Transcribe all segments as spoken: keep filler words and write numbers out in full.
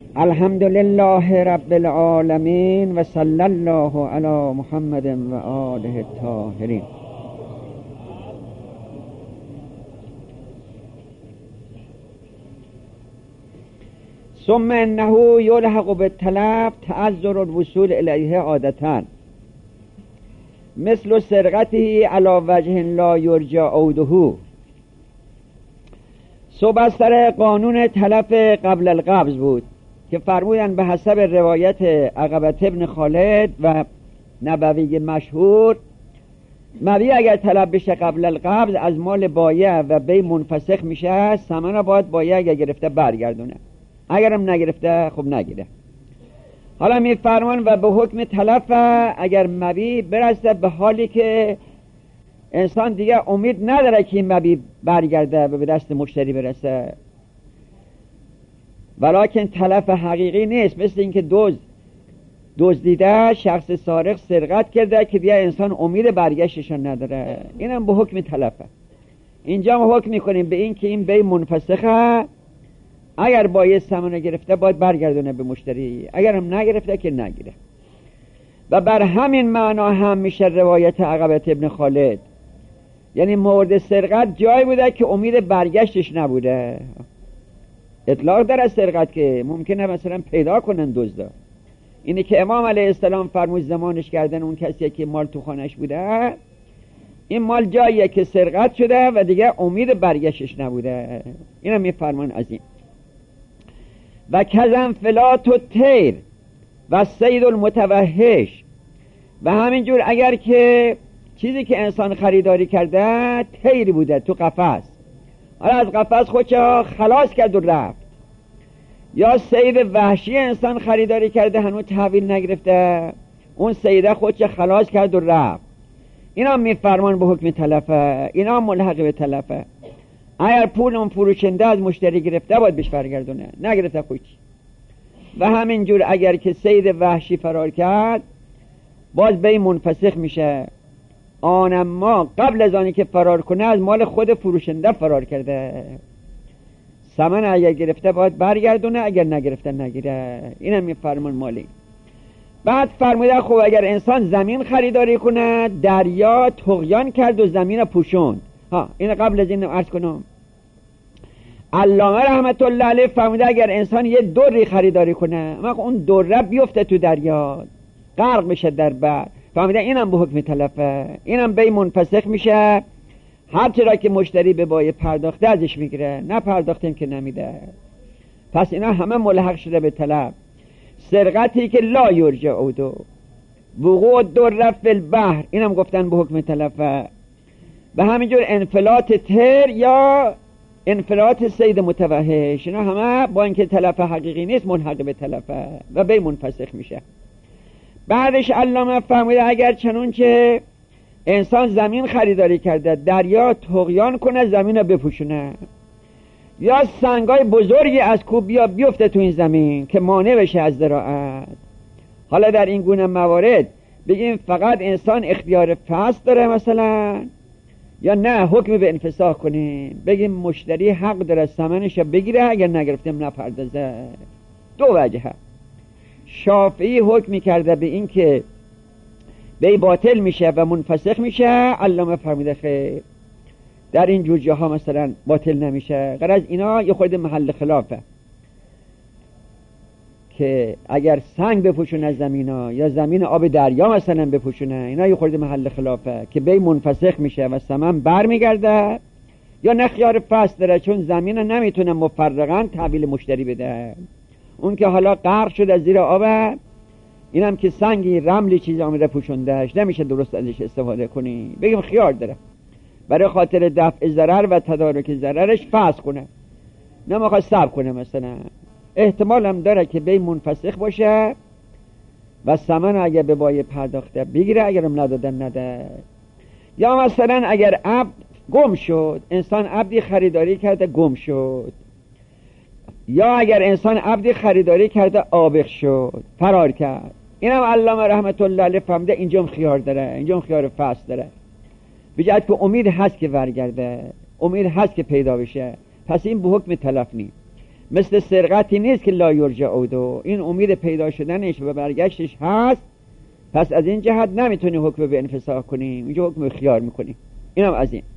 الحمد لله رب العالمین و صلی الله علی محمد و آله الطاهرین. ثم انه یلحق بالطلب تعذر الوصول الیه عادتاً مثل سرقته علی وجه لا یرجى عوده. صحبت سر قانون تلف قبل القبض بود که فرمودن به حسب روایت عقبة ابن خالد و نبوی مشهور، مبیع اگر طلب بشه قبل القبض از مال بایع و بی منفسخ میشه، ثمن را باید بایع اگر گرفته برگردونه، اگرم نگرفته خب نگیره. حالا میفرمان و به حکم تلف اگر مبیع برسه به حالی که انسان دیگه امید نداره که این مبیع برگرده و به دست مشتری برسه، ولیکن تلف حقیقی نیست، مثل اینکه دزد دزدیده، شخص سارق سرقت کرده که دیگه انسان امید برگشتشان نداره، اینم به حکم تلفه. اینجا ما حکم میکنیم به این که این بی منفسخه، اگر بایع ثمن گرفته باید برگردونه به مشتری، اگرم نگرفته که نگیره. و بر همین معنا هم میشه روایت عقبة ابن خالد، یعنی مورد سرقت جایی بوده که امید برگشتش نبوده. اطلاق در از سرقت که ممکنه مثلا پیدا کنن دزدا، اینه که امام علیه السلام فرمود زمانش کردن اون کسی که مال تو خانش بوده، این مال جاییه که سرقت شده و دیگه امید برگشتش نبوده، اینم میفرمان از این. و کزن فلات و تیر و سید المتوحش، و همینجور اگر که چیزی که انسان خریداری کرده تیری بوده تو قفس، حالا از قفس خودشو خلاص کرد و رفت، یا سید وحشی انسان خریداری کرده هنوز تحویل نگرفته، اون سیده خودشو خلاص کرد و رفت، اینا میفرمان به حکم تلفه، اینا ملحق به تلفه. اگر پول اون فروشنده از مشتری گرفته باید بهش برگردونه، نگرفته خودش. و همینجور اگر که سید وحشی فرار کرد باز بی منفسخ میشه، آن ما قبل از آنی که فرار کنه از مال خود فروشنده فرار کرده، ثمن اگر گرفته باید برگردونه، اگر نگرفته نگیره، اینم میفرمان مالی. بعد فرموده خب اگر انسان زمین خریداری کنه، دریا طغیان کرد و زمین پوشوند. ها این قبل از این عرض کنم، علامه رحمت الله علیه فرموده اگر انسان یه دری خریداری کنه، اما اون دره بیفته تو دریا غرق بشه در بحر، فرموده اینم به حکم تلفه، اینم بی منفسخ میشه، هر چرا که مشتری به بایع پرداخته ازش میگیره، نه پرداختیم که نمیده. پس اینا همه ملحق شده به طلب. سرقتی که لا یرجع عوده، وقوع در فی البحر، اینم گفتن به حکم تلفه. و همینجور انفلات تر یا انفلات سید متوحش، اینا همه با اینکه تلف حقیقی نیست ملحق به تلفه و بی منفسخ میشه. بعدش علامه فرموده اگر چنون که انسان زمین خریداری کرده، دریا طغیان کنه زمین رو بپوشونه، یا سنگای بزرگی از کوه بیا بیفته تو این زمین که مانع بشه از زراعت. حالا در این گونه موارد بگیم فقط انسان اختیار فصل داره مثلا، یا نه حکم به انفساخ کنیم بگیم مشتری حق داره ثمنش بگیره، اگر نگرفتیم نپردازه. دو وجه. شافعی حکم کرده به این که بی باطل میشه و منفسخ میشه، علامه فرموده خیر در این جور جاها مثلا باطل نمیشه. غرض اینا یه خورده محل خلافه که اگر سنگ بپوشونه از زمینا یا زمین آب دریا مثلا بپوشونه، اینا یه خورده محل خلافه که بی منفسخ میشه و ثمن بر میگرده، یا نه خیار فصل داره چون زمین نمیتونه مفرقاً تحویل مشتری بده. اون که حالا غرق شده زیر آب، اینم که سنگی رملی چیزی آمده پوشوندهش، نمیشه درست ازش استفاده کنی، بگیم خیار داره برای خاطر دفع ضرر و تدارک ضررش فسخ کنه، نمیخواد صبر کنه، مثلا احتمال هم داره که بی منفسخ باشه و ثمن اگر به بایع پرداخته بگیره، اگرم ندادن نده. یا مثلا اگر عبد گم شد، انسان عبدی خریداری کرده گم شد، یا اگر انسان عبدی خریداری کرده آبق شد فرار کرد، اینم علامه رحمت الله علیه فهمیده اینجا خیار داره، اینجا خیار فصل داره، بجهت که امید هست که برگرده، امید هست که پیدا بشه، پس این به حکم تلف نیست. مثل سرقتی نیست که لا یرجع عودو، این امید پیدا شدنش و برگشتش هست. پس از این جهت نمیتونی حکم به انفساخ کنیم، اینجا حکم خیار میکنیم. اینم از این.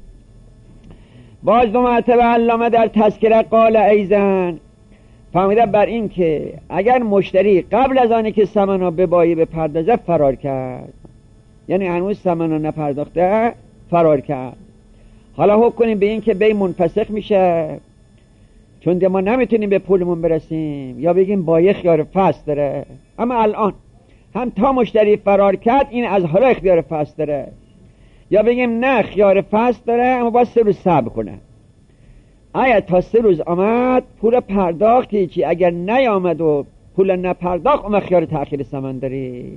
باز دو مرتبه علامه در تذکره قال ایزن فهمیده بر این که اگر مشتری قبل از آنی که ثمنو ببایی به پردازه فرار کرد، یعنی هنوز ثمنو نپرداخته فرار کرد، حالا حکم کنیم به این که بی منفسخ میشه چون ده ما نمیتونیم به پولمون برسیم، یا بگیم بایع خیار فسخ داره. اما الان هم تا مشتری فرار کرد این از حالا اختیار فسخ داره، یا بگیم نه خیار فسخ داره اما باید سه روز صبر کنه. اگر تا سه روز آمد پول پرداختی چی، اگر نیامد و پول نپرداخت اما خیار تأخیر ثمن داری.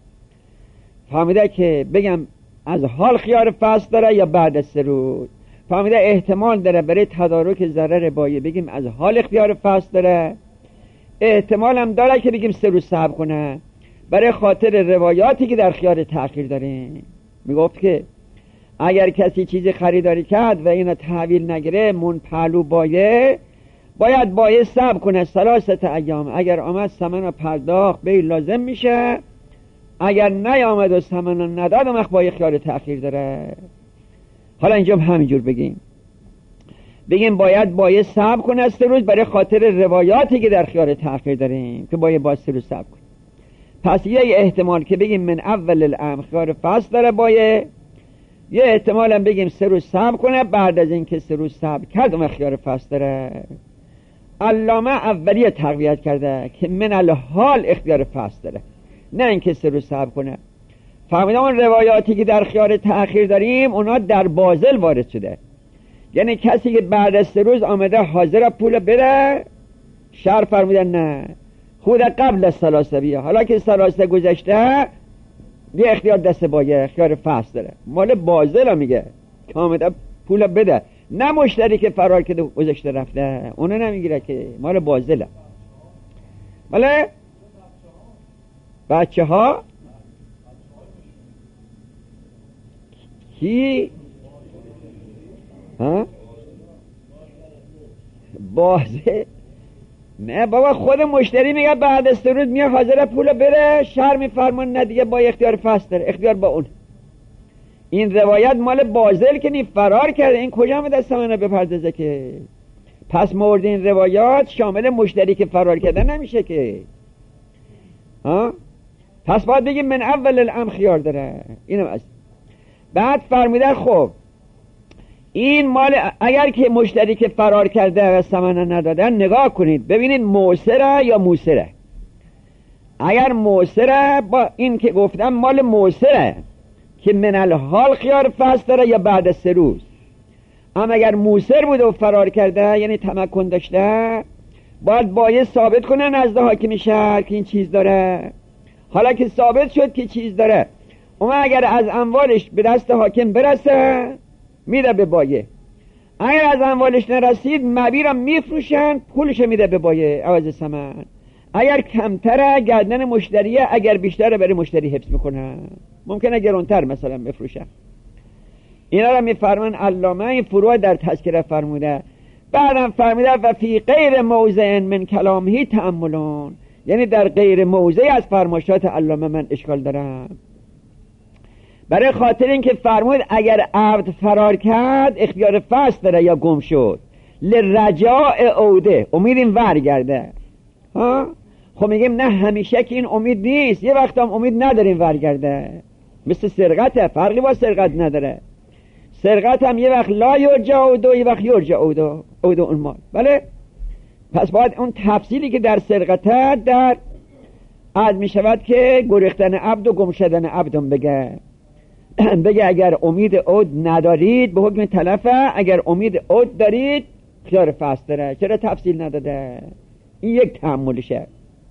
فهمیده که بگم از حال خیار فسخ داره یا بعد از سه روز. فهمیده احتمال داره برای تدارک ضرر بایع بگیم از حال اختیار فسخ داره، احتمال هم داره که بگیم سه روز صبر کنه برای خاطر روایاتی که در خیار تأخیر داریم. میگفت که اگر کسی چیزی خریداری کرد و اینو تحویل نگیره من پهلو بایع، باید بایع صبر کنه ثلاثه ایام، اگر آمد ثمن رو پرداخت به لازم میشه، اگر نیامد و ثمن رو نداد اون وقت بایع خیار تأخیر داره. حالا اینجا همینجور بگیم بگیم باید بایع صبر کنه سه روز برای خاطر روایاتی که در خیار تأخیر داریم که باید با سه روز صبر کنه. پس یه احتمال که بگیم من اول الامر خیار فسخ داره بایع، یه احتمال هم بگیم سه روز صبر کنه بعد از این که سه روز صبر کرد اون خیار فسخ داره. علامه اولیه تقویت کرده که من الحال اختیار فسخ داره، نه اینکه سه روز صبر کنه. فهمیدم اون روایاتی که در خیار تأخیر داریم اونا در بازل وارد شده، یعنی کسی که بعد از سه روز آمده حاضر پول بده، شرع فرمودن نه خود قبل از ثلاثه بیا، حالا که ثلاثه گذشته یه اختیار دست بایع خیار فسخ داره. مال بازل ها میگه که آمده پول بده، نه مشتری که فرار کرده گذشته رفته اونو نمیگیره که مال بازله. بله بچه ها کی ها بازه نه بابا، خود مشتری میگه بعد از سه روز میاد حاضر پول بره، شرع میفرمان نه دیگه با اختیار فسخ داره، اختیار با اون. این روایت مال بازل که نی فرار کرده، این کجا می دست منو بپردازه که؟ پس مورد این روایات شامل مشتری که فرار کرده نمیشه که ها. پس باید بگیم من اول الامر خیار داره. اینم از بعد فرمیده خب این مال اگر که مشتری که فرار کرده و ثمن ندادن، نگاه کنید ببینید موسره یا موسره. اگر موسره با این که گفتم مال موسره که من الحال خیار فسخ داره یا بعد از سه روز. اما اگر موسر بوده و فرار کرده یعنی تمکن داشته، باید بایع ثابت کنه نزد حاکم شهر که این چیز داره. حالا که ثابت شد که چیز داره، اما اگر از اموالش به دست حاکم برسه میده به بایع، اگر از اموالش نرسید مبیرم میفروشن پولش میده به بایع عوض ثمن. اگر کمتره گردن مشتریه، اگر بیشتره برای مشتری حفظ میکنه، ممکنه گرونتر مثلا بفروشن. اینا رو میفرمان علامه این فروع در تذکره فرموده. بعدم فرموده و فی غیر موضع من کلامه تأملون، یعنی در غیر موضع از فرمایشات علامه من اشکال دارم، برای خاطر اینکه فرمود اگر عبد فرار کرد اختیار فسخ داره یا گم شد لرجاء عوده، امید این ورگرده ها. خب میگیم نه همیشه که این امید نیست، یه وقت هم امید نداریم ورگرده، مثل سرقته، فرقی با سرقت نداره. سرقت هم یه وقت لا یرجع عوده، یه وقت یرجع عوده عوده اون مال. بله پس باید اون تفصیلی که در سرقته در عد می شود که گریختن عبد و گم شدن عبدم بگه بگه اگر امید عود ندارید به حکم تلفه، اگر امید عود دارید خیار فسخ داره. چرا تفصیل نداده؟ این یک تأملشه.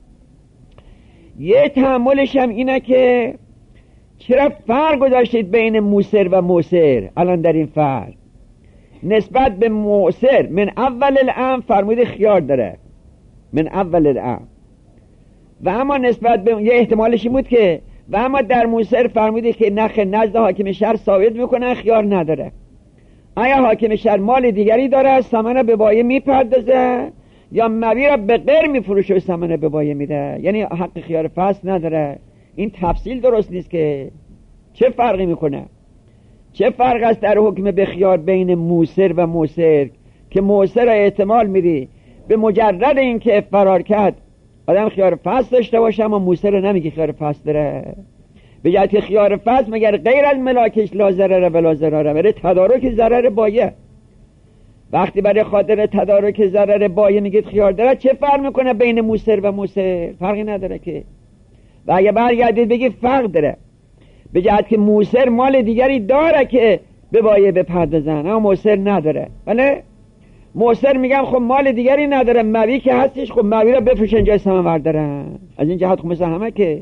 یه تأملش هم اینه که چرا فرق گذاشتید بین موسر و موسر؟ الان در این فرق نسبت به موسر من اول الامر فرمود خیار داره، من اول الامر، و اما نسبت به یه احتمالش این بود که و اما در موسر فرمودی که نخ نزد حاکم شهر ثابت میکنه خیار نداره. آیا حاکم شهر مال دیگری داره ثمن به بایع میپردازه، یا مبی را به غیر میفروشه و ثمن به بایه میده، یعنی حق خیار فصل نداره. این تفصیل درست نیست که چه فرقی میکنه؟ چه فرق است در حکم بخیار بین موسر و موسر که موسر را احتمال میدی به مجرد اینکه فرار کرد آدم خیار فصل داشته باشه، اما موسر را نمیگی خیار فصل داره. به جهت خیار فصل مگر غیر از ملاکش لا ضرر ولا ضرر، برای تدارک ضرر بایه. وقتی برای خاطر تدارک ضرر بایه میگید خیار داره، چه فرق میکنه بین موسر و موسر؟ فرقی نداره که. و اگه برگردید بگید فرق داره، به جهت که موسر مال دیگری داره که به بایه بپردازن، اما موسر نداره. بله موسر میگم خب مال دیگری نداره، مبی که هستش، خب مبی رو بفروشن جای ثمن بردارن. از این جهت خب مثل همه که.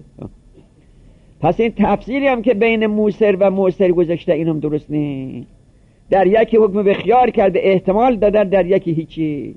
پس این تفسیری هم که بین موسر و موسر گذاشته اینم درست نیست. در یکی حکم به خیار کرده احتمال داده، در یکی هیچی.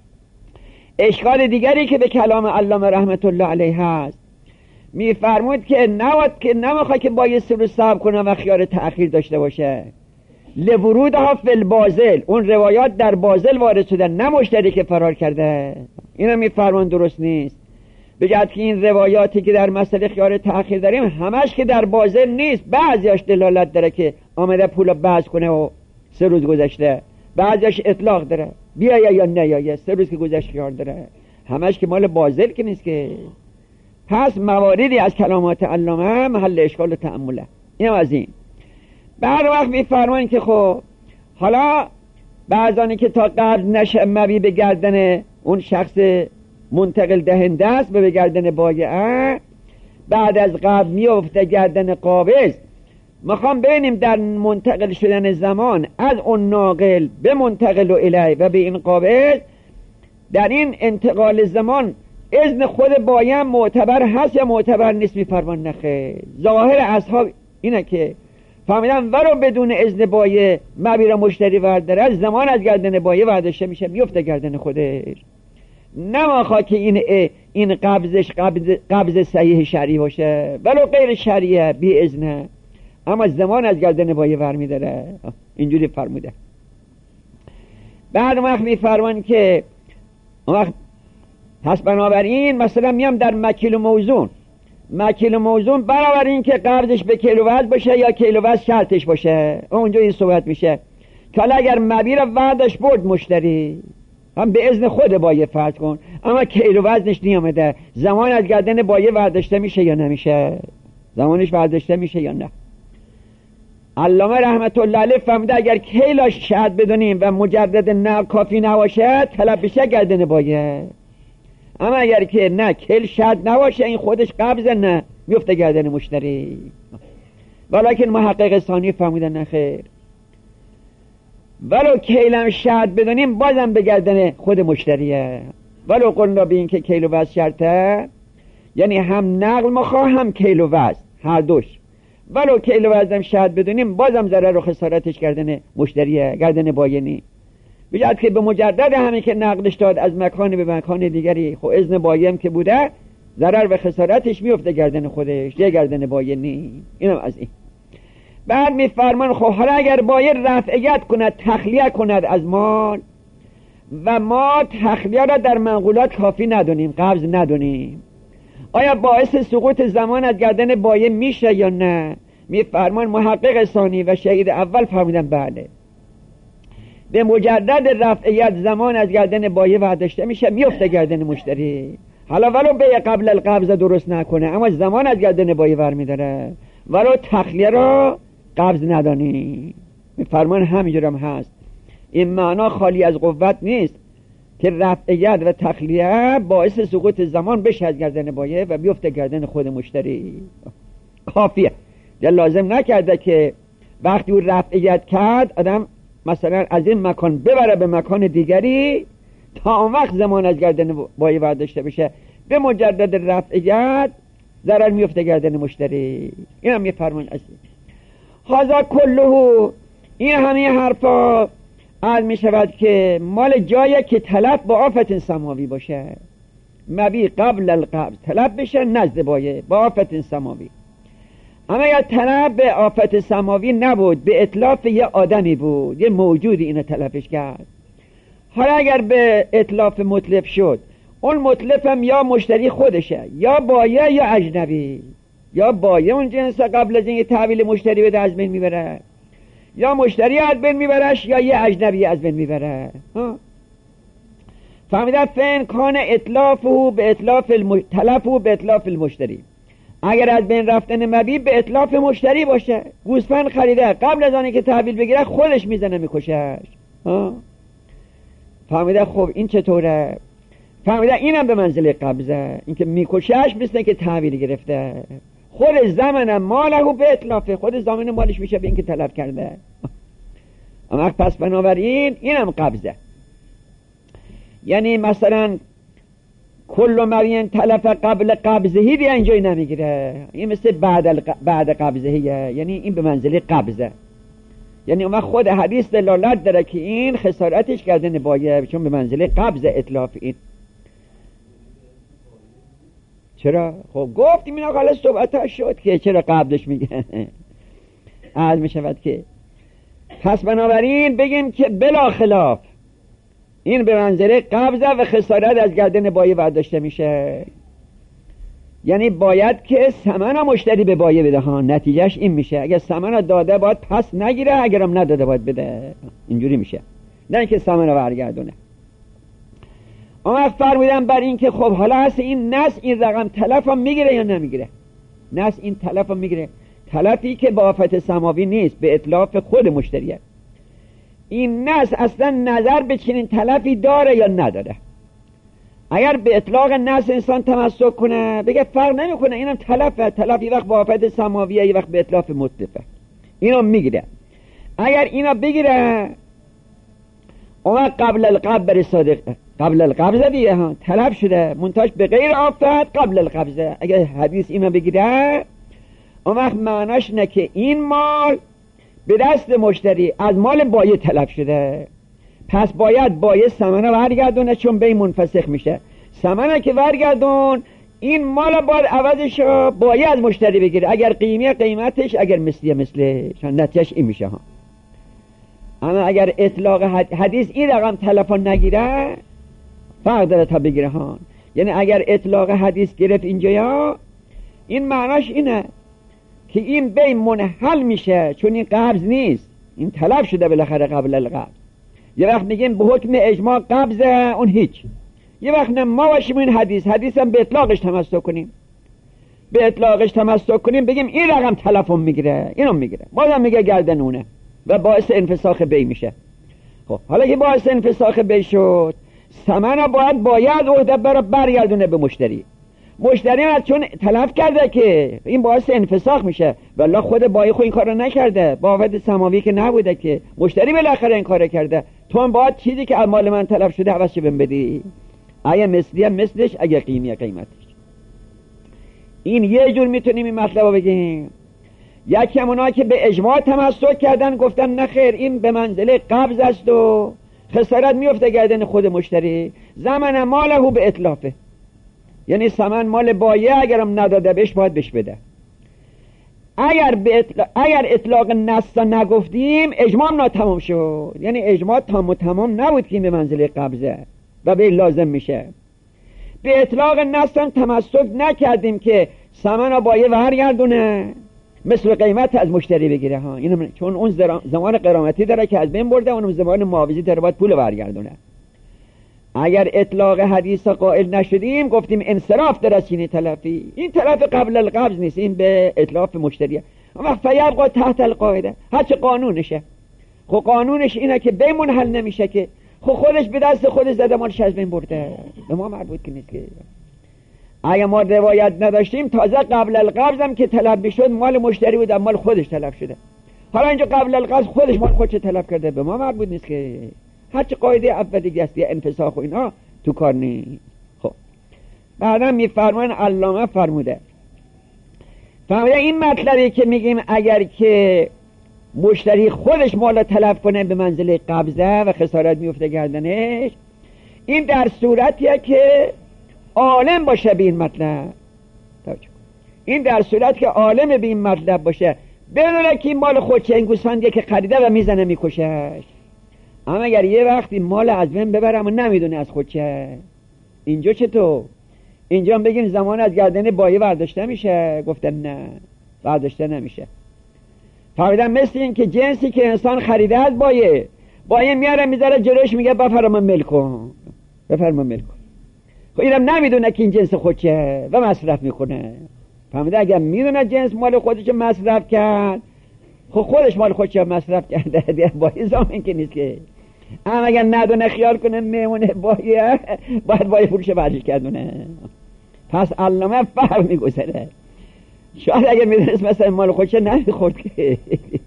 اشکال دیگری که به کلام علامه رحمت الله علیه هست، میفرمود که نواد که نمیخواد که بایستی رو صبر کنه و خیار تأخیر داشته باشه، لورودها فی البازل، اون روایات در بازل وارد شده، نه مشتری که فرار کرده. اینا میفرمون درست نیست، به جهت که این روایاتی که در مسئله خیار تأخیر داریم همش که در بازل نیست، بعضیاش دلالت داره که آمده پول باز کنه و سه روز گذشته، بعضیاش اطلاق داره بیایا یا نیایا، سه روز که گذشت خیار داره، همش که مال بازل که نیست که. پس مواردی از کلامات علامه محل اشکال و تأمله. اینم از این. بعد وقت میفرمایند که خب حالا بعضانی که تا قبل نشه مبی به گردن اون شخص منتقل دهنده است به گردن بایعه، بعد از قبل میفته گردن قابض. میخوام ببینیم در منتقل شدن زمان از اون ناقل به منتقل و الی و به این قابض، در این انتقال زمان اذن خود بایعه معتبر هست یا معتبر نیست؟ میفرمان نخیر. ظاهر اصحاب اینه که فهمیدن ولو بدون اذن بایعه مبی را مشتری ورداره، زمان از گردن بایعه ورداشته میشه میفته گردن خودش. نمیخواد که این این قبضش قبض قبض صحیح شرعی باشه، ولو غیر شرعیه بی اذنه، اما زمان از گردن بایعه ور میداره. اینجوری فرموده. بعد وقت میفرمان که وقت پس بنابراین مثلا میام در مکیل و موزون، مکیل و موزون برابر این که قبضش به کیلووزن باشه یا کیلووزن شرطش باشه، اونجا این صحبت میشه که حالا اگر مبی را ورداش برد مشتری، هم به اذن خود بایعه فرض کن، اما کیلووزنش نیامده، زمان از گردن بایعه ورداشته میشه یا نمیشه؟ زمانش ورداشته میشه یا نه؟ علامه رحمت الله علیه فهمیده اگر کیلاش شرط بدونیم و مجرد نه کافی نباشه طلب بشه گردن بایعه، اما اگر که نه کیل شرط نباشه این خودش قبض نه میفته گردن مشتری. ولیکن محقق ثانی فهمیدن نه خیر، ولو کیلم شرط بدونیم بازم به گردن خود مشتریه. ولو قلنا به این که کیلو وزن شرطه، یعنی هم نقل مخواه هم کیلو وزن هر دوش، ولو کیلو وزنم شرط بدونیم بازم ضرر و خسارتش گردن مشتریه، گردن بایعنی. بجد که به مجرد همین که نقلش داد از مکان به مکان دیگری، خب اذن بایم که بوده ضرر و خسارتش میفته گردن خودش، یه گردن بایعنی. اینم از این. بعد میفرمان خب حالا اگر باید رفعیت کند، تخلیه کند از مال و ما تخلیه را در منقولات کافی ندونیم، قبض ندونیم، آیا باعث سقوط زمان از گردن بایع میشه یا نه؟ میفرمان محقق ثانی و شهید اول فرمودن بله، به مجرد رفعیت زمان از گردن بایع ورداشته میشه میفته گردن مشتری. حالا ولو به قبل القبض درست نکنه اما زمان از گردن بایع ور میداره، ولو تخلیه را قبض ندانی. میفرمان همینجور هم هست. این معنا خالی از قوت نیست که رفعیت و تخلیه باعث سقوط زمان بشه از گردن بایع و بیفته گردن خود مشتری. کافیه، یا لازم نکرده که وقتی او رفعیت کرد آدم مثلا از این مکان ببره به مکان دیگری تا اون وقت زمان از گردن بایع ورداشته بشه، به مجرد رفعیت ضرر میفته گردن مشتری. این هم میفرمان از این هازا کلهو، این همه حرفا عرض می شود که مال جایی که طلب با آفت سماوی باشه، مبی قبل القبض طلب بشه نزد بایع با آفت سماوی. اما اگر طلب به آفت سماوی نبود، به اطلاف یه آدمی بود، یه موجودی اینو طلبش کرد، حالا اگر به اتلاف مطلب شد، اون مطلب هم یا مشتری خودشه یا بایع یا اجنبی، یا بایع اون جنس قبل از این تحویل مشتری بده از بین میبره، یا مشتری از بین میبرش، یا یه اجنبی از بین میبره. فهمیدن؟ فین کان اطلافه به اطلاف الم... تلفه به اطلاف المشتری. اگر از بین رفتن مبیع به اطلاف مشتری باشه، گوسفند خریده قبل از آنی که تحویل بگیره خودش میزنه میکشش. فهمیدن؟ خب این چطوره؟ فهمیدن؟ اینم به منزله قبضه، این که میکشش مثل که تحویل گرفته، خود زمن ماله به اطلافه، خود زمان مالش میشه به این که تلف کرده. اما پس بنابراین اینم قبضه. یعنی مثلا کل مرین تلف قبل قبضهی دیگه اینجای نمیگیره، این مثل بعد الق... بعد قبضهیه، یعنی این به منزله قبضه. یعنی اما خود حدیث دلالت داره که این خسارتش کردن بایع، چون به منزله قبضه اطلاف این. چرا؟ خب گفتیم اینا حالا صحبت شد که چرا قبضش میگه عرض میشود که پس بنابراین بگیم که بلا خلاف این به منزله قبضه و خسارت از گردن بایع برداشته میشه. یعنی باید که ثمن مشتری به بایع بده ها، نتیجهش این میشه اگر ثمن داده باید پس نگیره، اگرم نداده باید بده، اینجوری میشه، نه اینکه ثمن رو برگردونه. اما فرمودن بر این که خب حالا هست این نس این رقم تلف هم میگیره یا نمیگیره؟ نس این تلف هم میگیره، تلفی که با آفت سماوی نیست، به اطلاف خود مشتریه. این نس اصلا نظر به چنین تلفی داره یا نداره. اگر به اطلاق نس انسان تمسک کنه بگه فرق نمیکنه اینم تلفه، تلف یه وقت با آفت سماویه یه وقت به اطلاف مطلقه، اینو میگیره. اگر اینا بگیره اما قبل القبض بر صادق، قبل القبضه دیگه ها تلف شده منتاج به غیر آفت قبل القبضه. اگر حدیث اینا بگیره اون وقت معناش نه که این مال به دست مشتری از مال بایع تلف شده، پس باید بایع ثمنه برگردونه، چون بی منفسخ میشه. ثمنه که برگردون این مال باید عوضش بایع از مشتری بگیره، اگر قیمه قیمتش، اگر مثلی مثلش، نتیجهش این میشه ها. اما اگر اطلاق حدیث این رقم تلفن نگیره فرق داره تا بگیره ها. یعنی اگر اطلاق حدیث گرفت اینجا، این معناش اینه که این بی منحل میشه، چون این قبض نیست، این تلف شده بالاخره قبل القبض. یه وقت میگیم به حکم اجماع قبضه، اون هیچ. یه وقت نه ما باشیم این حدیث حدیث هم به اطلاقش تمسک کنیم، به اطلاقش تمسک کنیم بگیم این رقم تلفن میگیره، اینو میگیره، بازم میگه گردن اونه و باعث انفساخ بی میشه. خب حالا که باعث انفساخ بی شد، ثمن باید باید عهده برا برگردونه به مشتری. مشتری هم چون تلف کرده که این باعث انفساخ میشه، والله خود بایع خود این کارو نکرده، با آفت سماوی که نبوده که، مشتری بالاخره این کارو کرده، تو هم باید چیزی که از مال من تلف شده عوضش بهم بدی، اگه مثلی هم مثلش، اگه قیمه قیمتش. این یه جور میتونیم این مطلب رو بگیم. یکی همونا که به اجماع تمسک کردن گفتن نخیر این به منزله قبض است و خسارت میفته گردن خود مشتری، زمن ماله به اطلافه، یعنی ثمن مال بایع اگرم نداده بهش باید بهش بده. اگر به اطلاق اگر اطلاق نص نگفتیم اجماع ناتمام شد، یعنی اجماع تام و تمام نبود که به منزله قبضه و به لازم میشه. به اطلاق نص هم تمسک نکردیم که ثمن بایع برگردونه، مثل قیمت از مشتری بگیره ها، اینو چون اون زمان قرامتی داره که از بین برده، اونم زمان معاوضی داره باید پول برگردونه. اگر اطلاق حدیث قائل نشدیم گفتیم انصراف داره چینی تلفی، این تلف قبل القبض نیست، این به اطلاف مشتریه. اما فیبقى تحت القاعده، هرچه قانونشه. خب قانونش اینه که بی منحل نمیشه که، خب خودش به دست خودش زده مالش از بین برده، به ما مربوط که نیست که. اگه ما روایت نداشتیم تازه قبل القبض هم که تلف بشد مال مشتری بود، مال خودش تلف شده. حالا اینجا قبل القبض خودش مال خودش تلف کرده، به ما مربوط نیست که. هرچه قاعده اولی است یا انفساخ و اینا تو کار نیست. خب بعدا میفرمان علامه فرموده فرموده این مطلبی که میگیم اگر که مشتری خودش مال تلف کنه به منزله قبضه و خسارت میفته گردنش، این در صورتیه که عالم باشه به این مطلب. این در صورت که عالم به این مطلب باشه، بدونه که این مال خودشه، این گوسفندیه که خریده و میزنه میکشش. اما اگر یه وقتی مال از بین ببرم و نمیدونه از خود چه، اینجا چطور؟ اینجا بگیم زمان از گردن بایه برداشته میشه؟ گفتن نه، برداشته نمیشه. فهمیدن مثل این که جنسی که انسان خریده از بایه، بایه میاره میذاره جلوش میگه بفرما ملک کن، بفرما ملک کن. خب اینم نمیدونه که این جنس خودشه و مصرف میکنه. فهمیده؟ اگر میدونه جنس مال خودش مصرف کرد، خب خودش مال خودش مصرف کرده دیگه، بایه زامن که نیست که. اما اگر ندونه خیال کنه میمونه بایه، باید بایه فروش برش کردونه. پس علامه فرق میگذاره. شاید اگر میدونست مثلا مال خودشه نمیخورد که.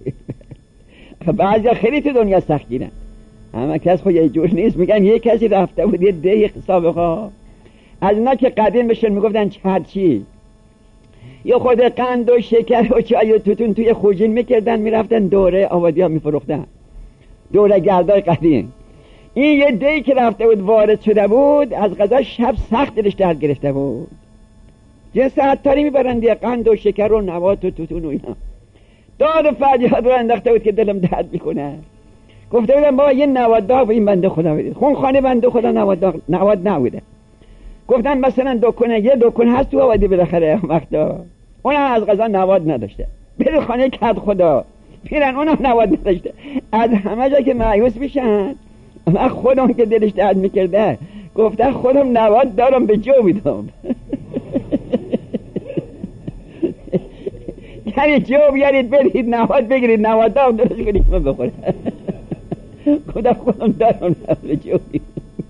بعضی خیلی تو دنیا سختگیرن، اما کس خود یه جور نیست. میگن یه کسی رفته بود یه ده سابقا از اونا که قدیم بشن میگفتن چرچی، یا خود قند و شکر و چای و توتون توی خوجین میکردن میرفتن دوره آبادی ها میفروختن، دوره گردای قدیم. این یه دهی که رفته بود وارد شده بود، از غذا شب سخت دلش درد گرفته بود. جنس عطاری میبرن دیگه، قند و شکر و نبات و توتون و اینا. داد و فریاد رو انداخته بود که دلم درد میکنه. گفته بودم بابا یه نواد داغ به این بنده خدا بدید. خون خانه بنده خدا نواد داغ نواد نبوده. گفتن مثلا دکونه یه دکونه هست تو آبادی بالاخره وقتا، اونم از غذا نواد نداشته. بره خانه کد خدا پیرن، اونم نواد نداشته. از همه جا که مایوس میشن، من خودم که دلش درد میکرده گفتن خودم نواد دارم به جو میدم. یعنی جو بیارید برید نواد بگیرید، نواد دارم درست کنید من بخورم. خدا خودم دارم به جو میدم.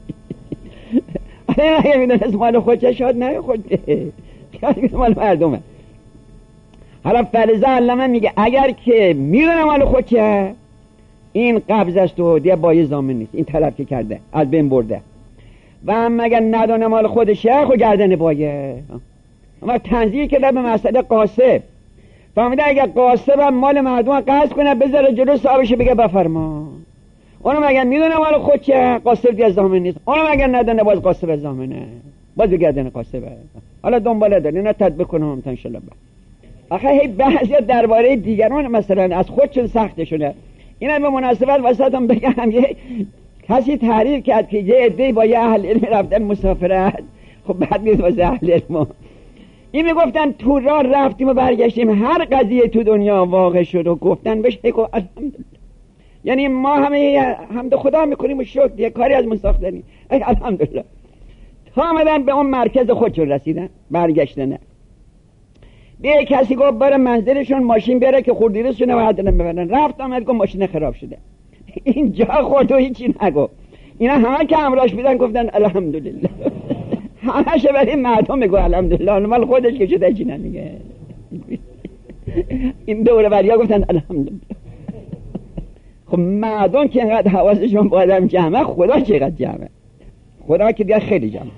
اگه میدونست مال خودشه شاید نمیخورده، شاید مال مردمه. حالا فلزه علامه میگه اگر که میدونه مال خودشه، این قبض است و دیگه بایه ضامن نیست، این طلب که کرده از بین برده. و هم اگر ندونه مال خودشه خود گردن بایه. اما تنظیر کرده به مسئله قاسب. فهمیده اگر قاسب هم مال مردم قصد کنه بذاره جلو صاحبش بگه بفرما، اونم اگر میدونه مال خودشه قاسب دیگه ضامن نیست، اونم اگر ندونه باز قاسب ضامنه، باز به گردن قاسبه. حالا دنباله دارین اینا تطبیق کنم ان شاء الله. آخه هی بعضی درباره دیگران مثلا از خودشون سخت شده. اینا به مناسبت واسطم بگم، یه کسی تحریر کرد که یه عده‌ای با یه اهل علم رفتن مسافرت. خب بعد نیست واسه اهل علم. این میگفتن تو راه رفتیم و برگشتیم، هر قضیه تو دنیا واقع شد و گفتن بهش بگو الحمدلله. یعنی ما همه حمد خدا میکنیم و شکر، یه کاری از من ساختنی الحمدلله. تا آمدن به اون مرکز خودشون رسیدن، برگشتن. به کسی گفت بره منزلشون ماشین بره که خوردیرشون و عدنم ببرن. رفت آمد گفت ماشین خراب شده. این جا خورد و هیچی نگو. اینا همه که همراهش بیدن گفتن الحمدلله. همه برای مردم میگو الحمدلله، مال خودش که شده چی نمیگه. این دوره بریا گفتن الحمدلله. خب مردم که اینقدر حواسشون با آدم جمعه، خدا چقدر جمعه. خدا که دیگه خیلی جمعه.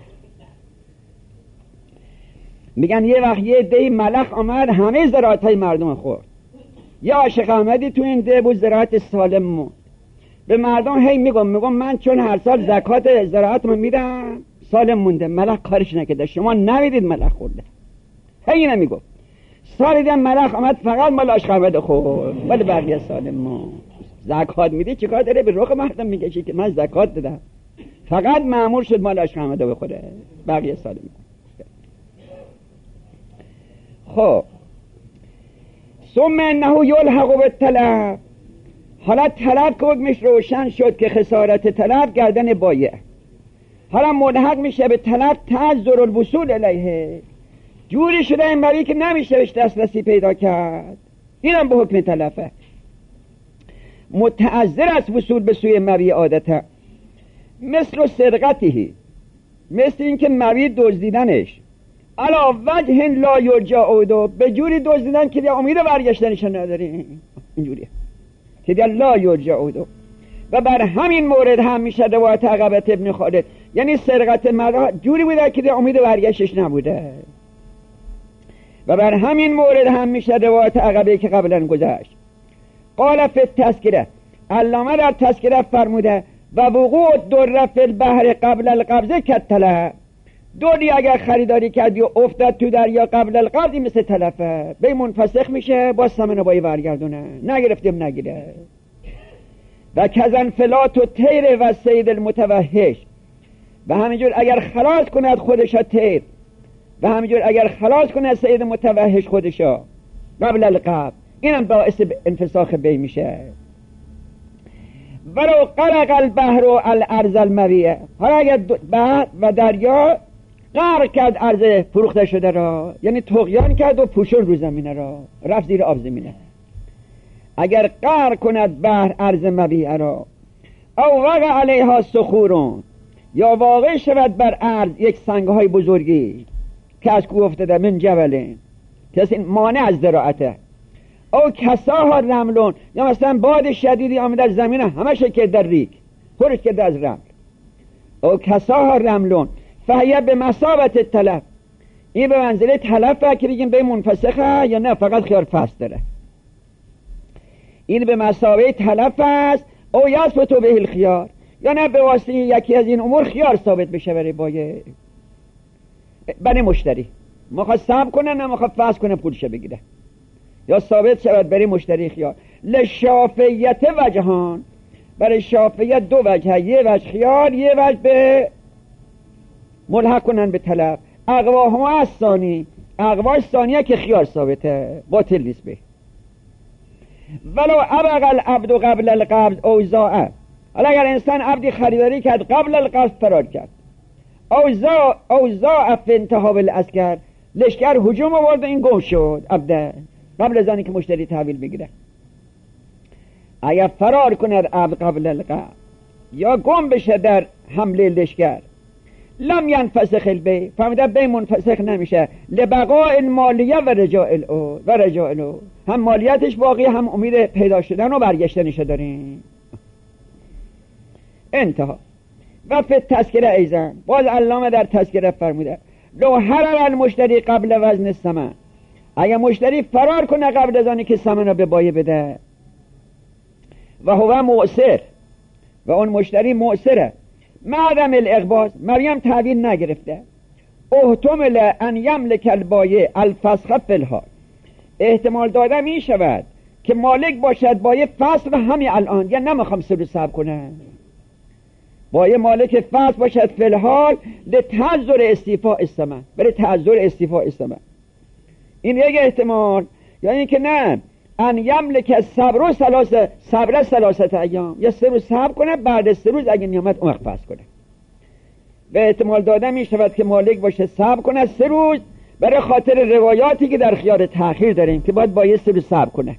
میگن یه وقت یه ده ملخ آمد همه زراعت های مردم خورد. یه عاشق احمدی تو این ده بود زراعت سالم مون. به مردم هی میگم میگم من چون هر سال زکات زراعت من میدم سالم مونده، ملخ کارش نکرده، شما نمیدید ملخ خورده. هی اینو میگم. سال دیگه ملخ آمد فقط مال عاشق احمد خورد، ولی بقیه سالم مون. زکات میدی چیکار داره؟ به رخ مردم میکشی که من زکات دادم. فقط مأمور شد مال عاشق احمد بخوره، بقیه سالم. خب ثم انه یلحق بالطلب. حالا طلب که حکمش روشن شد که خسارت طلب گردن بایع. حالا ملحق میشه به طلب تعذر الوصول الیه، جوری شده این برای که نمیشه بهش دسترسی پیدا کرد. اینم به حکم تلفه. متعذر از وصول به سوی مبی عادته، مثل سرقتی، مثل این که مبی دزدیدنش علا وجه لا یرجع عودو، به جوری دزدیدن که دیگه امید برگشتنشون نداریم، اینجوریه که دیگه لا یرجع عودو. و بر همین مورد هم میشه روایت عقبت ابن خالد، یعنی سرقت مرا جوری بوده که دیگه امید برگشتش نبوده. و بر همین مورد هم میشه روایت عقبه که قبلا گذشت. قال فی التذکره، علامه در تذکره فرموده و وقوع در فی البحر قبل القبضه کالتلف، دوری اگر خریداری کردی و افتاد تو دریا قبل القبض مثل تلفه، به منفسخ میشه، با ثمن بایی برگردونه، نگرفتیم نگیره. و کزن فلات و تیر و سید المتوحش، و همینجور اگر خلاص کند خودشا تیر، و همینجور اگر خلاص کند سید متوحش خودشا قبل القبل، اینم باعث انفساخ بی میشه. ولو غرق البحر و الارض المویه، حالا اگر بحر و دریا غرق کرد ارض فروخته شده را، یعنی طغیان کرد و پوشون رو زمینه را، رفت زیر آب زمینه، اگر غرق کند بحر ارض مویه را، او وقع علیها صخورون، یا واقع شود بر ارض یک سنگهای بزرگی که از کوه افتاده، من جبلین، کسی مانع از زراعته، او کساها رملون، یا مثلا باد شدیدی آمد در زمین همه شکر در ریگ پرش کرده از رمل، او کساها رملون فهیه به مثابت تلف، این به منزله تلفه که بگیم به منفسخه یا نه فقط خیار فست داره، این به مثابه تلف است. او یثبت به الخیار، یا نه به واسطه یکی از این امور خیار ثابت بشه برای بایه برای مشتری، مخواد صبر کنه نه مخواد فست کنه پولشه بگیره، یا ثابت شود برای مشتری خیار. لشافیت وجهان، برای شافیت دو وجه، یه وجه خیار، یه وجه به ملحق کنن به طلب. اقواهما از ثانی، اقواش ثانیه که خیار ثابته، باطل نیست به. ولو ابق العبد قبل القبض اوزاعه، حالا اگر انسان عبدی خریداری کرد قبل القبض فرار کرد، اوزاع اوزاع فی انتهاب العسکر، لشکر هجوم آورد این گم شد عبده قبل از آنی که مشتری تحویل بگیره، اگر فرار کند عبد قبل القبض یا گم بشه در حمله لشکر، لم ینفسخ البی، فهمیده بی منفسخ نمیشه، لبقاء المالیه و رجاء العود و رجاء العود، هم مالیتش باقی هم امید پیدا شدن و برگشتنش داریم. انتها. و فی تذکره ایزن، باز علامه در تذکره فرموده لو حرر المشتری قبل وزن الثمن، اگر مشتری فرار کنه قبل از آنی که ثمن را به بایه بده، و هو مؤثر، و اون مشتری مؤثره، معدم الاقباض، مریم تعبیر نگرفته، احتمل ان یملک البایع الفسخ فی الحال، احتمال داده می شود که مالک باشد بایع فسخ همین الان، یا نمیخوام سه روز صبر کنه، بایع مالک فسخ باشد فی الحال لتعذر استیفاء الثمن، برای تعذر استیفاء الثمن. این یک احتمال، یعنی این که نه ان یملک صبر و ثلاثه صبر ثلاثه ایام، یا سه روز صبر کنه، بعد سه روز اگه نیامد اون وقت فسخ کنه. به احتمال داده می شود که مالک باشه صبر کنه سه روز، برای خاطر روایاتی که در خیار تأخیر داریم که باید با یه سه روز صبر کنه.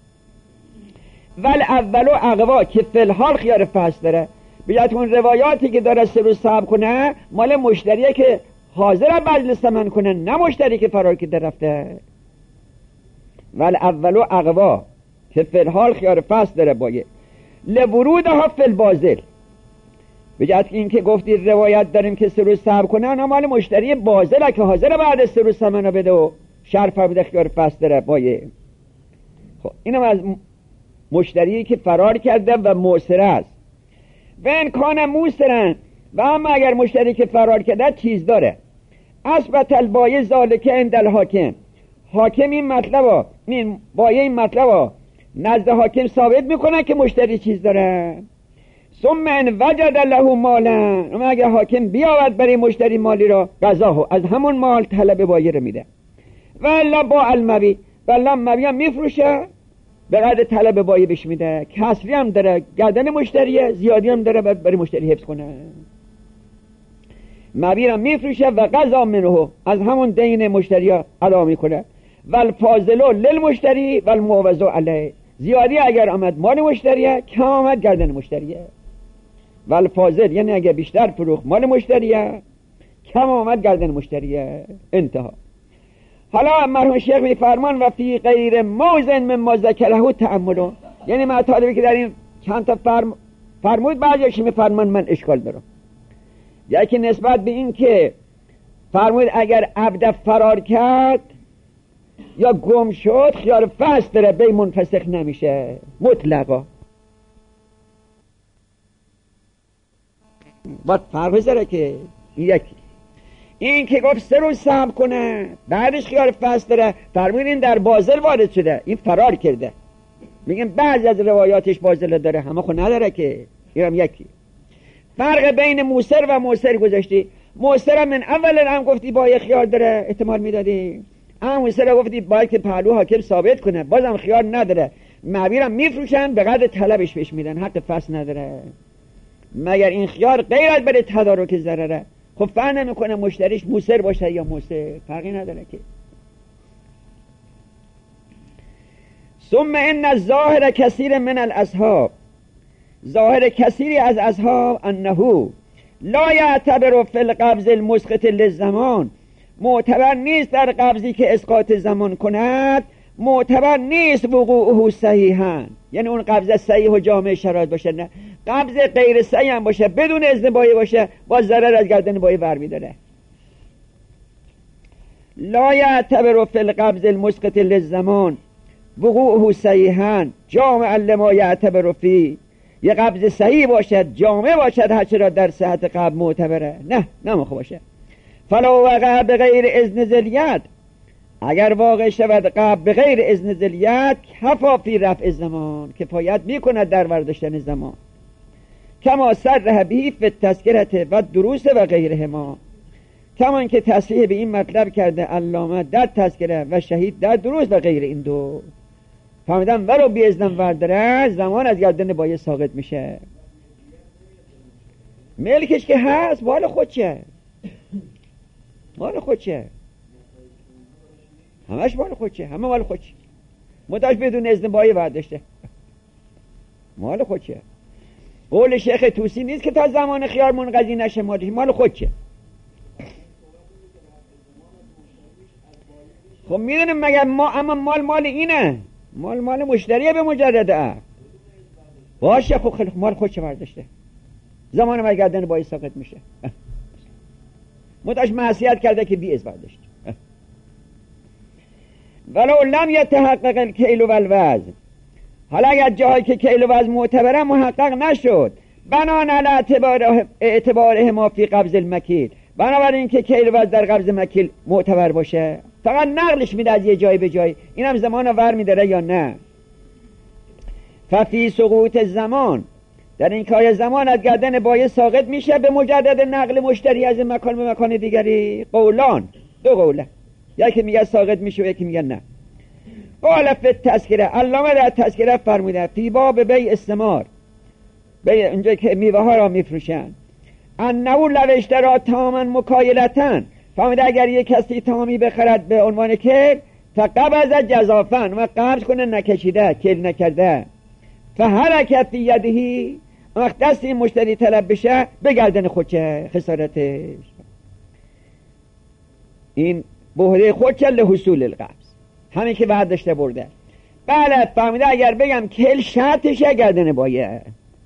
ول اول و اقوا که فی الحال خیار فسخ داره، بیاد اون روایاتی که داره سه روز صبر کنه مال مشتریه که حاضر بذل ثمن کنه، نه مشتری که فرار کرده رفته. ول اول و اقوا که فی الحال خیار فسخ داره بایه لورودها فی البازل، بجد این که گفتی روایت داریم که سه روز صبر کنه، انا مال مشتری بازله که حاضر بعد سه روز ثمن بده و شرف بده خیار فسخ داره بایه. خب اینم از مشتری که فرار کرده و موثر است. و این کان موثرن، و اما اگر مشتری که فرار کرده چیز داره، اثبت البایع ذالک عند الحاکم، حاکم این مطلب این بایع این مطلب نزد حاکم ثابت میکنه که مشتری چیز داره. ثم ان وجد له مالا، اما اگر حاکم بیاورد برای مشتری مالی را، قضاه از همون مال طلب بایع رو میده. و الا با المبی، والا مبی هم میفروشه به قدر طلب بایع بهش میده، کسری هم داره، گردن مشتریه، زیادی هم داره برای مشتری حفظ کنه. مبی هم میفروشه و قضا منه، از همون دین مشتری ادا میکنه. والفاضل للمشتری والمعوض علیه، زیادی اگر آمد مال مشتریه، کم آمد گردن مشتریه. والفاضل یعنی اگر بیشتر فروخت مال مشتریه، کم آمد گردن مشتریه. انتها. حالا مرحوم شیخ میفرمان و فی غیر موزن مما ذکره تأمل، یعنی مطالبی که در این چند تا فرم فرمود بعضیش میفرمان من اشکال دارم. یکی نسبت به این که فرمود اگر عبد فرار کرد یا گم شد خیار فسخ داره، بی منفسخ نمیشه مطلقا. باید فرق بذاره که یکی این که گفت سه روز صبر کنه بعدش خیار فسخ داره، فرمود این در بازل وارد شده، این فرار کرده، میگن بعضی از روایاتش باطل داره، همه خود نداره که. اینم یکی فرق بین موسر و موسر گذاشتی. موسر هم من اول هم گفتی با خیار داره، احتمال میدادی. اما موسر گفتی باید که پهلو حاکم ثابت کنه، بازم خیار نداره، معبیرم میفروشن به قدر طلبش پیش میدن، حق فصل نداره. مگر این خیار غیر از برای تدارک ضرره. خب فرق نمیکنه مشتریش موسر باشه یا موسر، فرقی نداره که. ثم ان الظاهر کثیر من الاصحاب، ظاهر کثیری از اصحاب انه لا یعتبر فی القبض المسقط للزمان، معتبر نیست در قبضی که اسقاط زمان کند، معتبر نیست وقوعه صحیحا، یعنی اون قبض صحیح و جامع شرایط باشه، نه قبض غیر صحیح هم باشه بدون اذن بایی باشه با ضرر از گردن بایی برمی داره. لا یعتبر فی القبض المسقط للزمان وقوعه صحیحا جامع لما یعتبر فی، یه قبض صحیح باشد جامع باشد هرچه را در صحت قبض معتبره، نه نمخ باشه. فلو وقع بغیر اذن ذلیت، اگر واقع شود قبض بغیر اذن ذلیت کفا فی رفع زمان، کفایت میکند در برداشتن زمان. کما صرح به فی التذکرة و دروس و غیرهما، کمان که تصریح به این مطلب کرده علامه در تذکره و شهید در دروس و غیر این دو. فهمیدم ولو بی اذن ورداره زمان از گردن بایه ساقط میشه. ملکش که هست مال خودشه، مال خودشه، همش مال خودشه، همه مال خودشه، مداش بدون اذن بایه برداشته، مال خودشه. قول شیخ توسی نیست که تا زمان خیار منقضی نشه، مالش مال خودشه. خب میدونیم مگر ما، اما مال مال اینه، مال مال مشتریه به مجرده باشه. خب خیلی مال خودشه برداشته، زمان ما گردن بایی ساقط میشه. متاش معصیت کرده که بی از برداشت. ولو لم یتحقق الکیل و الوزن، حالا اگر جایی که کیل و وزن معتبره محقق نشد، بنان علی اعتباره اعتباره ما فی قبض المکیل، بنابراین که کیل و وزن در قبض مکیل معتبر باشه، فقط نقلش میده از یه جای به جای، اینم زمان ور میداره یا نه. ففی سقوط زمان، در این کار زمان از گردن بایه ساقط میشه به مجرد نقل مشتری از مکان به مکان دیگری. قولان، دو قوله، یکی میگه ساقط میشه و یکی میگه نه. قال فی التذکره، علامه در تذکره فرموده فی باب بیع الثمار، بیع اونجا که میوه ها را میفروشن، انه لو اشتری تاما مکایلتا، فهمیده اگر یک کسی تامی بخرد به عنوان که فقبض جزافن و قبض کنه نکشیده کل نکرده، فحرکت فی یدهی، وقت دست این مشتری طلب بشه بگردن خودشه خسارتش، این بهره خودشه لحصول القبض، همین که برداشته برده. بله فهمیده اگر بگم کل شرطشه گردن بایه،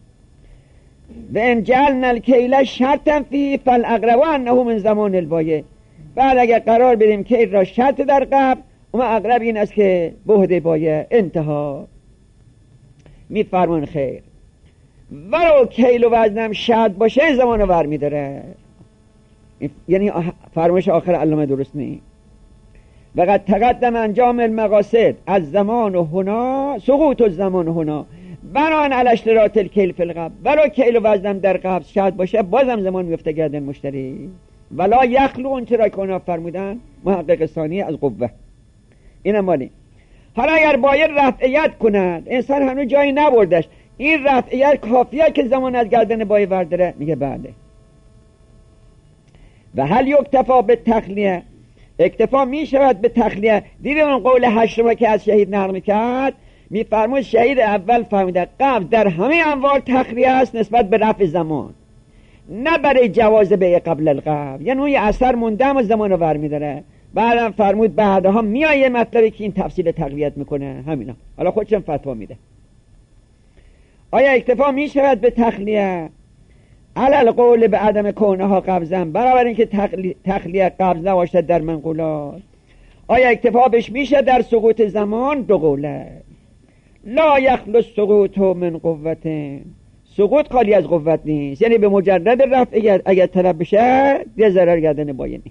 و ان جعلنا الکیل شرطا فی فالاقرب انه من زمان البایه، بعد اگر قرار بدیم کیل را شرط در قبض، اما اقرب این است که بهده بایه. انتها. میفرمان خیر ولو کیل و وزنم شرط باشه این زمان ور میداره، یعنی فرمایش آخر علامه درست نیست. وقد تقدم انجام المقاصد از زمان و هنا سقوط الزمان و هنا بنان علی اشتراط الکیل فی القبض، ولو کیل و وزنم در قبض شرط باشه بازم زمان میفته گردن مشتری. ولا یخلو اون چرا که اونا فرمودن محقق ثانی از قوه، اینم مالی. حالا اگر باید رفعیت کنند، انسان هنوز جایی نبردش، این رفعیت کافیه که زمان از گردن باید ورداره؟ میگه بله. و هل یکتفا به تخلیه، اکتفا میشود به تخلیه. دیدید اون قول هشتمه که از شهید نقل میکرد، میفرمود شهید اول فرموده قبض در همه انواع تخلیه است نسبت به رفع زمان، نه برای جواز بیع قبل القبض، یعنی اون یه اثر مونده و زمان رو ور میداره. بعدم فرمود بعدها میایه مطلبی که این تفصیل تقویت میکنه، همینا. حالا خودشم فتوا میده. آیا اکتفا میشود به تخلیه علل قول به عدم کونها قبضن، برابر این که تخلیه قبض نباشد در منقولات؟ آیا اکتفا بش میشه در سقوط زمان؟ دو قوله. لا یخلو سقوط من قوت، سقوط خالی از قوت نیست، یعنی به مجرد رفع اگر طلب بشه یه ضرر گردن باینی.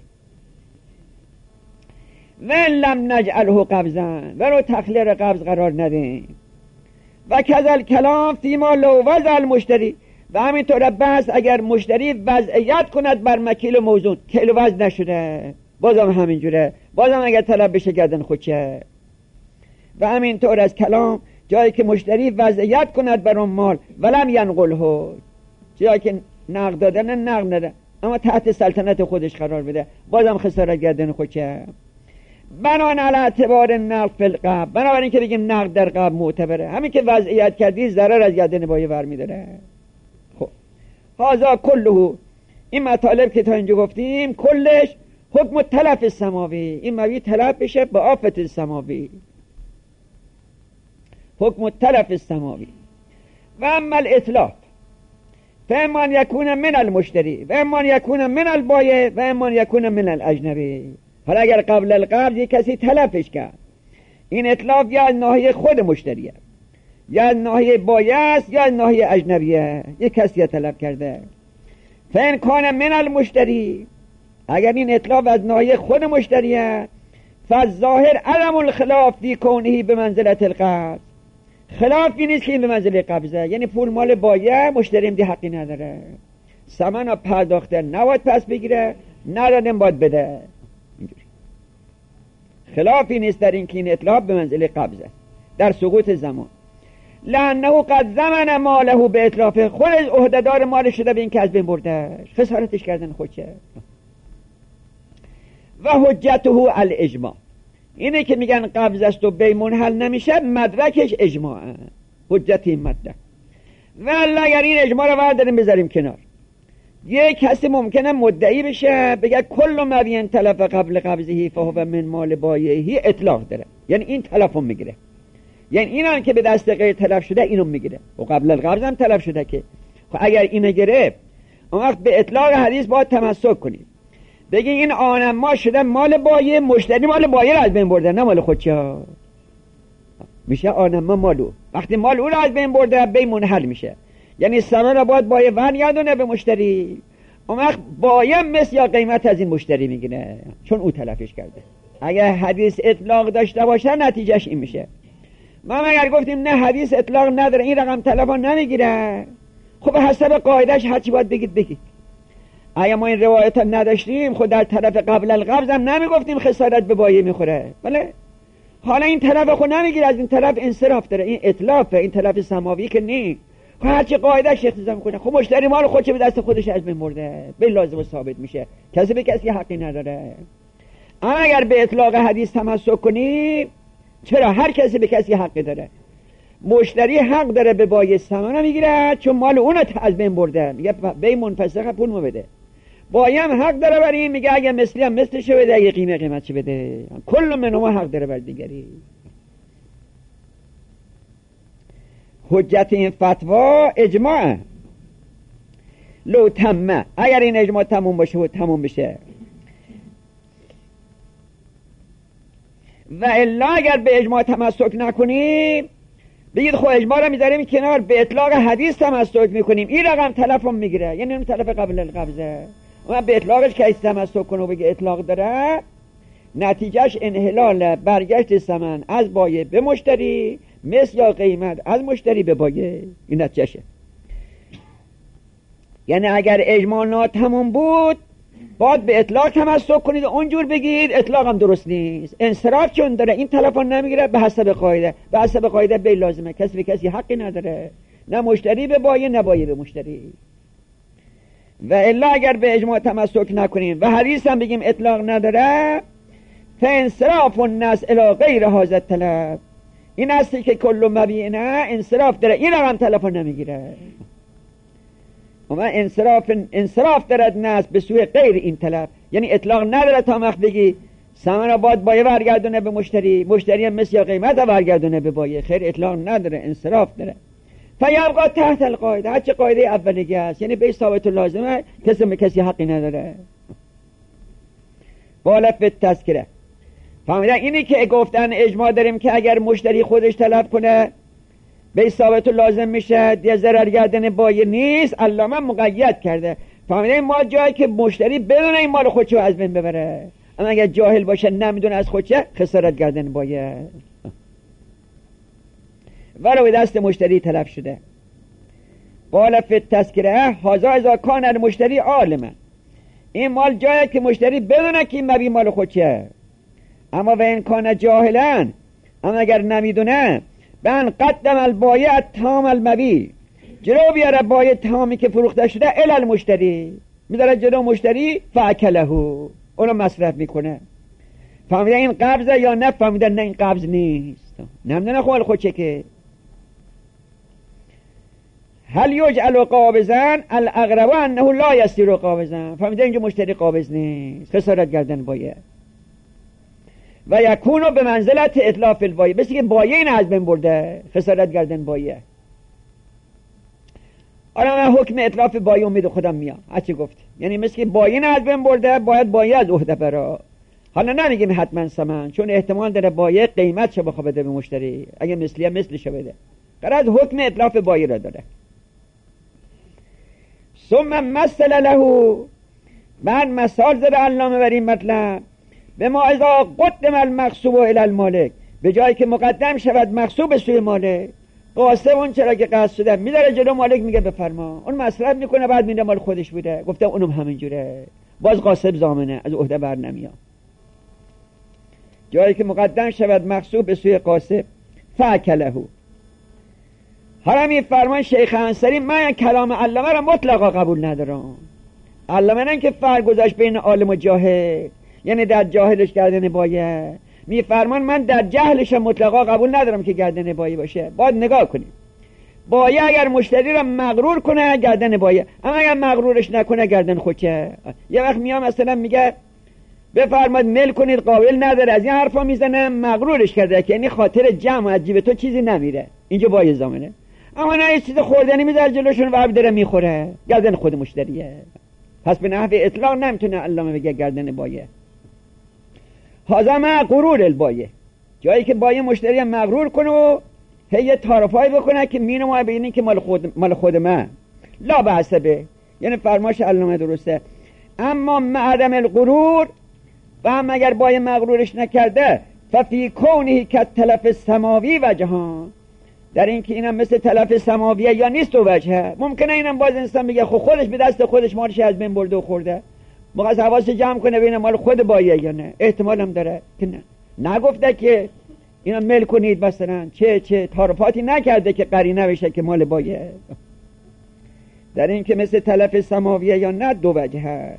و لم نجعله قبضن، ولو تخلیه را قبض قرار ندیم، و کذل کلام فیما لو وضع المشتری، و همینطور بس اگر مشتری وضعیت کند بر مکیل و موزون، کیلو وزن نشده، بازم همینجوره، بازم اگر طلب بشه گردن خودشه. و همینطور از کلام جایی که مشتری وضعیت کند بر اون مال ولم ینقله، جایی که نقد دادن نقد نده اما تحت سلطنت خودش قرار بده، بازم خسارت گردن خودشه. بنان علی اعتبار نقد فی القبض، بنابراین که بگیم نقد در قبض معتبره، همین که وضعیت کردی ضرر از گردن بایه برمیداره. خب هذا کله، این مطالب که تا اینجا گفتیم کلش حکم تلف السماوی، این موی تلف بشه با آفت السماوی، حکم تلف السماوی. و اما الاتلاف فاما یکون من المشتری و اما یکون من البایع و اما یکون من الاجنبی. حالا اگر قبل القبض یک کسی تلفش کرد، این اتلاف یا از ناحیه خود مشتریه، یا از ناحیه بایع است، یا از ناحیه اجنبیه، یک کسی تلف کرده. فان کان من المشتری، اگر این اتلاف از ناحیه خود مشتریه، فالظاهر عدم الخلاف فی کونه به منزلت القبض، خلافی نیست که این به منزله قبضه، یعنی پول مال بایع، مشتریم دی حقی نداره، ثمن پرداخته نباید پس بگیره، ندادم باید بده، اینجوری خلافی نیست در این که این اطلاف به منزله قبضه در سقوط زمان. لانه قد ضمن ماله به اطلاف، خود عهدهدار مال شده به این که از بین بردهش، خسارتش کردن خودشه. و حجته الاجماع، اینه که میگن قبض است و بی منحل نمیشه، مدرکش اجماعه، حجت این مدرک. و اگر این اجماع رو برداریم بذاریم کنار، یک کسی ممکنه مدعی بشه بگه کل ما بین تلف قبل قبضه فهو من مال بایعه، اطلاق داره، یعنی این تلفون میگیره، یعنی اینان که به دست غیر تلف شده اینو میگیره، و قبل القبض هم تلف شده که. خب اگر اینو گرفت، اون وقت به اطلاق حدیث باید تمسک کنید، بگی این آنم ما شده مال بایع، مشتری مال بایع رو از بین برده نه مال خودشه، میشه آنم ما مالو. وقتی مال او رو از بین برده بی منحل میشه، یعنی ثمن رو باید بایع برگردونه به مشتری، اون وقت بایع مثل یا قیمت از این مشتری میگیره چون او تلفش کرده. اگر حدیث اطلاق داشته باشه نتیجهش این میشه. ما اگر گفتیم نه حدیث اطلاق نداره، این رقم تلفون نمیگیره، خب حسب قاعدش هرچی باید بگید بگید. اگه ما این روایت نداشتیم خود در طرف قبل القبض هم نمیگفتیم خسارت به بایع میخوره، بله. حالا این طرف خود نمیگیره، از این طرف انصراف داره، این اطلافه، این طرف سماوی که نی، خب هرچی قاعدش اختزام میکنه، خب مشتری مال خودش به دست خودش از بین برده، به لازم و ثابت میشه، کسی به کسی حقی نداره. اما اگر به اطلاق حدیث تمسک کنی، چرا هر کسی به کسی حقی داره، مشتری حق داره به بایع ثمن میگیره چون مال اون از بین برده، میگه بی منفسخ پول مو بده. بایع هم حق داره بر این، میگه اگه مثلی هم مثلشو بده، اگه قیمه قیمتشو بده، کل منهما حق داره بر دیگری. حجت این فتوا اجماع، لو تمه، اگر این اجماع تموم باشه و تموم بشه، و الا اگر به اجماع تمسک نکنیم، بگید خب اجماع رو میذاریم کنار، به اطلاق حدیث تمسک میکنیم، این رقم تلفون میگیره، یعنی اون تلف قبل القبضه، اما به اطلاقش که تمسک کنه و بگه اطلاق داره، نتیجهش انحلال برگشت ثمن از بایع به مشتری، مثل یا قیمت از مشتری به بایع، این نتیجهشه. یعنی اگر اجماع ناتمام بود باید به اطلاق تمسک کنید، اونجور بگید اطلاق هم درست نیست، انصراف چون داره، این تلفون نمیگیره به حسب قاعده، به حسب قاعده بی لازمه، کسی به کسی حقی نداره، نه مشتری به بایع نه بایع به مشتری. و الا اگر به اجماع تمسک نکنیم و حدیث هم بگیم اطلاق نداره، فانصراف الناس الی غیر هذا الطلب، این هستی که کل مبیعنه انصراف داره، این هم تلفون نمیگیره، اما انصراف انصراف دارد ناس به سوی غیر این طلب، یعنی اطلاق نداره تا وقت بگی ثمن رو باید بایع برگردونه به مشتری، مشتری هم مثل یا قیمت رو برگردونه به بایع، خیر اطلاق نداره، انصراف داره. فیبقى تحت القاعده، هرچه قاعده اولیگی است، یعنی به ثابت و لازمه، کسی به کسی حقی نداره. بالف به تذکره فهمیدن اینی که گفتن اجماع داریم که اگر مشتری خودش طلب کنه به ثابت و لازم میشه، دیگه ضرر گردن بایع نیست، علامه مقید کرده. فهمیدن ما جایی که مشتری بدون این مال خودشو از بین ببره، اما اگر جاهل باشه نمیدونه از خودشه، خسارت گردن بایع. ولو دست مشتری تلف شده. قال فی التذکره هذا اذا کان المشتری عالما، این مال جایی که مشتری بدونه که این مبی مال خودشه. اما و این کان جاهلا، اما اگر نمیدونه، بن قدم البایع تام المبی، جلو بیاره بایع تامی که فروخته شده الی المشتری، میذاره جلو مشتری فاکله، اونو مصرف میکنه. فهمیده این قبضه یا نه؟ فهمیده نه این قبض نیست، نمیدونه خود خودشه که. هل یجعل قابضا الاغرب انه لا یصیر قابضا، فهمیده اینجا مشتری قابض نیست، خسارت گردن بایع. و یکونو به منزلت اتلاف البایع، بسی که بایع این از بین برده، خسارت گردن بایع. آره من حکم اتلاف بایع امید خودم میام هرچی گفت، یعنی مثل که بایع از بین برده باید بایع از عهده برا. حالا نمیگیم حتما ثمن، چون احتمال داره بایع قیمت شو بخواد بده به مشتری، اگه مثلیه مثلشو بده. قرار از حکم اتلاف بایع را داره. ثم مثل له، بعد مثال زده علامه بر این مطلب، به ما اذا قدم المغصوب الی المالک، به جایی که مقدم شود مغصوب به سوی مالک، قاسم اون چرا که قصد شده میداره جلو مالک، میگه بفرما، اون مصرف میکنه، بعد میده مال خودش بوده، گفته اونم همینجوره، باز قاسم ضامنه، از عهده بر نمیاد. جایی که مقدم شود مغصوب به سوی قاسم فاکله. حالا می فرمان شیخ انصاری، من کلام علامه را مطلقا قبول ندارم. علامه نه که فرق گذاشت بین عالم و جاهل، یعنی در جاهلش گردن بایع، می فرمان من در جهلش مطلقا قبول ندارم که گردن بایع باشه. باید نگاه کنیم، بایع اگر مشتری را مغرور کنه گردن بایع، اما اگر مغرورش نکنه گردن خودشه. یه وقت میام مثلا میگه بفرماد میل کنید، قابل نداره، از این حرفا میزنه، مغرورش کرده که یعنی خاطر جمع از جیب تو چیزی نمیره، اینجا بایع ضامنه. اما نه یه چیز خوردنی میذاره جلوشون و عبد داره میخوره، گردن خود مشتریه. پس به نحو اطلاق نمیتونه علامه بگه گردن بایع. هذا مع غرور البایع، جایی که بایع مشتری مغرور کنه و هی تعارفای بکنه که مینو ما ببینین که مال خود مال خود من، لا بحسبه، یعنی فرماش علامه درسته. اما مع عدم الغرور، و هم اگر بایع مغرورش نکرده، ففی کونه کالتلف السماوی و جهان، در این که اینم مثل تلف سماویه یا نیست و وجهه. ممکنه اینم باز انسان بگه خب خودش به دست خودش مالش از بین برده و خورده، مقصد حواس جمع کنه ببینه مال خود بایع یا نه. احتمال هم داره که نه، نگفته که اینا مل کنید مثلا، چه چه تعارفاتی نکرده که قرینه بشه که مال بایع. در این که مثل تلف سماویه یا نه دو وجهه.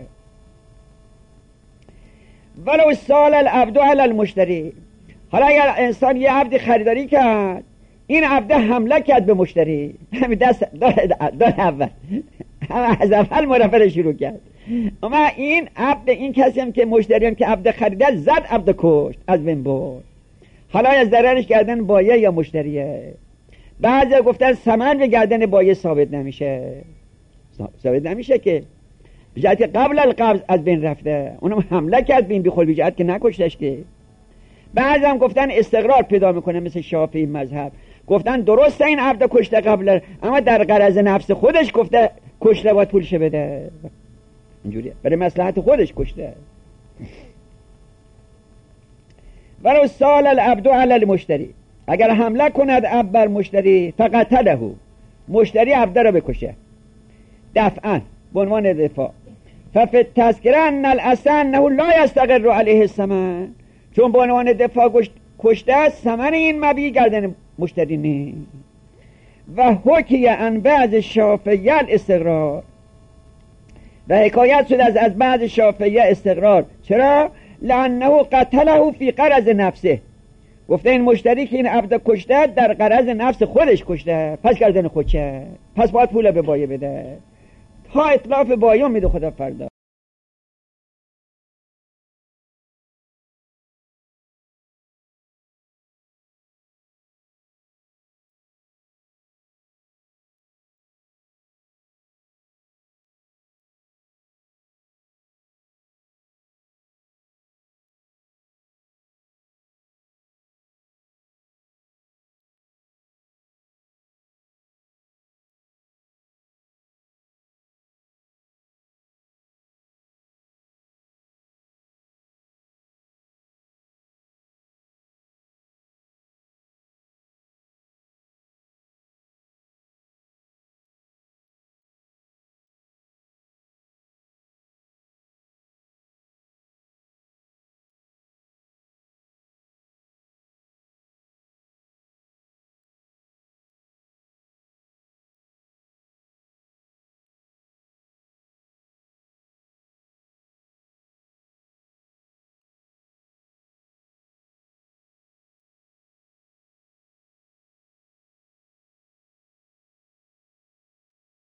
ولو سال العبد علی المشتری، حالا اگر انسان یه عبد خریداری کرد، این عبد حمله کرد به مشتری، همین دست دار اول همه از اول مرافعه شروع کرد، اما این عبد، این کسی هم که مشتری هم که عبد خریده زد، عبد کشت، از بین برد. حالا از ضررش گردن بایع یا مشتریه. بعضی گفتن ثمن به گردن بایع ثابت نمیشه، ثابت نمیشه که بجهت قبل القبض از بین رفته، اونم حمله کرد به این بی خود بجهت که نکشتش که. بعضی هم گفتن استقرار پیدا میکنه، مثل شافعی مذهب گفتن درسته این عبد کشته قبل، اما در غرض نفس خودش گفته کشته باید پولش بده، اینجوریه، برای مصلحت خودش کشته. ولو سال العبد علی المشتری، اگر حمله کند عبد بر مشتری، فقتله، مشتری عبد را بکشه دفعا به عنوان دفاع. ففی التذکره ان الاصل انه لا یستقر علیه الثمن، چون به عنوان دفاع کشته است، ثمن این مبیع گردن مشتری نیست. و حکی عن بعض شافعیه الاستقرار، و حکایت شد از از بعض شافعیه استقرار. چرا؟ لانه قتله فی غرض نفسه، گفته این مشتری که این عبد کشته در غرض نفس خودش کشته، پس گردن خودشه، پس باید پول به بایع بده. تا اطلاف بایع میده خدا فردا.